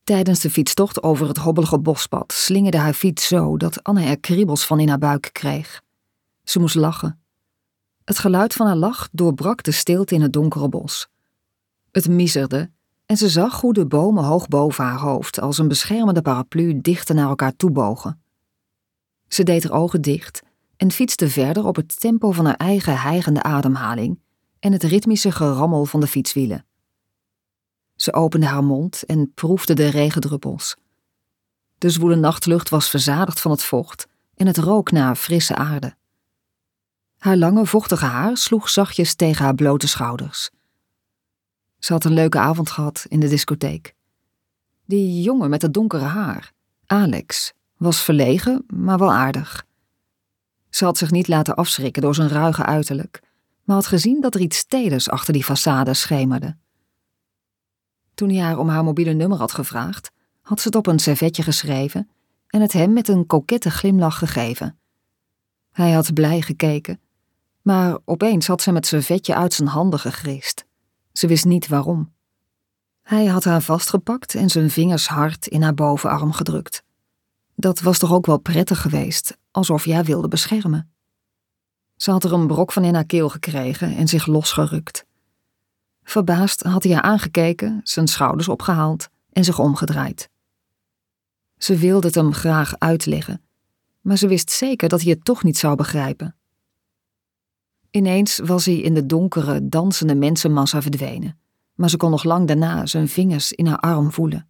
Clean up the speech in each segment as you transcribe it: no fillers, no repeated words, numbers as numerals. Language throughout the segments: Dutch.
Tijdens de fietstocht over het hobbelige bospad slingerde haar fiets zo dat Anne er kriebels van in haar buik kreeg. Ze moest lachen. Het geluid van haar lach doorbrak de stilte in het donkere bos. Het miezerde en ze zag hoe de bomen hoog boven haar hoofd als een beschermende paraplu dichter naar elkaar toe bogen. Ze deed haar ogen dicht en fietste verder op het tempo van haar eigen hijgende ademhaling en het ritmische gerammel van de fietswielen. Ze opende haar mond en proefde de regendruppels. De zwoele nachtlucht was verzadigd van het vocht en het rook naar frisse aarde. Haar lange, vochtige haar sloeg zachtjes tegen haar blote schouders. Ze had een leuke avond gehad in de discotheek. Die jongen met het donkere haar, Alex, was verlegen, maar wel aardig. Ze had zich niet laten afschrikken door zijn ruige uiterlijk, maar had gezien dat er iets teders achter die façade schemerde. Toen hij haar om haar mobiele nummer had gevraagd, had ze het op een servetje geschreven en het hem met een kokette glimlach gegeven. Hij had blij gekeken, maar opeens had ze hem het servetje uit zijn handen gegrist. Ze wist niet waarom. Hij had haar vastgepakt en zijn vingers hard in haar bovenarm gedrukt. Dat was toch ook wel prettig geweest, alsof hij haar wilde beschermen. Ze had er een brok van in haar keel gekregen en zich losgerukt. Verbaasd had hij haar aangekeken, zijn schouders opgehaald en zich omgedraaid. Ze wilde het hem graag uitleggen, maar ze wist zeker dat hij het toch niet zou begrijpen. Ineens was hij in de donkere, dansende mensenmassa verdwenen, maar ze kon nog lang daarna zijn vingers in haar arm voelen.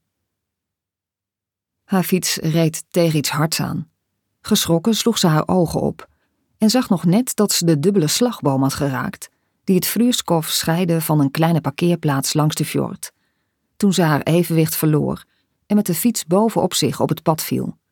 Haar fiets reed tegen iets hards aan. Geschrokken sloeg ze haar ogen op en zag nog net dat ze de dubbele slagboom had geraakt, die het Vluurskov scheidde van een kleine parkeerplaats langs de fjord, toen ze haar evenwicht verloor en met de fiets bovenop zich op het pad viel.